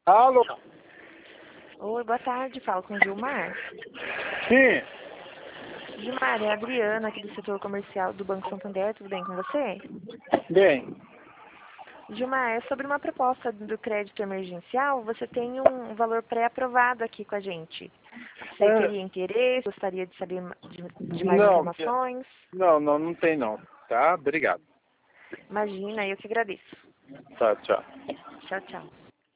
Alô? Oi, boa tarde. Falo com o Gilmar. Sim, Gilmar, é a Adriana aqui do setor comercial do Banco Santander. Tudo bem com você? bem. Gilmar, é sobre uma proposta do crédito emergencial. Você tem um valor pré-aprovado aqui com a gente. Você É, teria interesse? Gostaria de saber de mais não, informações? não tem não. Tá? Obrigado. Imagina, eu que agradeço. Tá, tchau. Tchau, tchau.